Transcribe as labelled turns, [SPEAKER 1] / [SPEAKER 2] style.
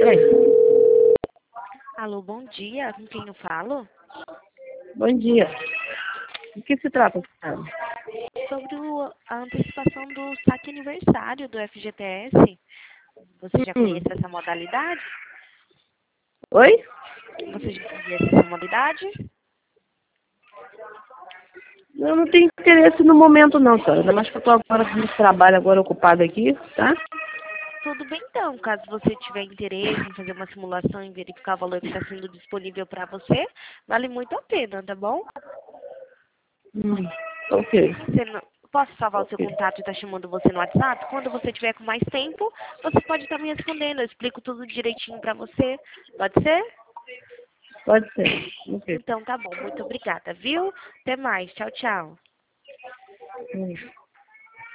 [SPEAKER 1] Alô, bom dia. Com quem eu falo?
[SPEAKER 2] Bom dia. Do que se trata, senhora?
[SPEAKER 1] Sobre a antecipação do saque aniversário do FGTS. Você já conhece essa modalidade?
[SPEAKER 2] Oi?
[SPEAKER 1] Você já conhece essa modalidade?
[SPEAKER 2] Eu não tenho interesse no momento não, senhora. Ainda mais que eu estou agora com esse trabalho agora ocupado aqui, tá?
[SPEAKER 1] Tudo bem, então. Caso você tiver interesse em fazer uma simulação e verificar o valor que está sendo disponível para você, vale muito a pena, tá bom?
[SPEAKER 2] Ok.
[SPEAKER 1] Posso salvar o seu contato e estar chamando você no WhatsApp? Quando você tiver com mais tempo, você pode estar me respondendo. Eu explico tudo direitinho para você. Pode ser?
[SPEAKER 2] Pode ser. Ok.
[SPEAKER 1] Então tá bom. Muito obrigada, viu? Até mais. Tchau, tchau.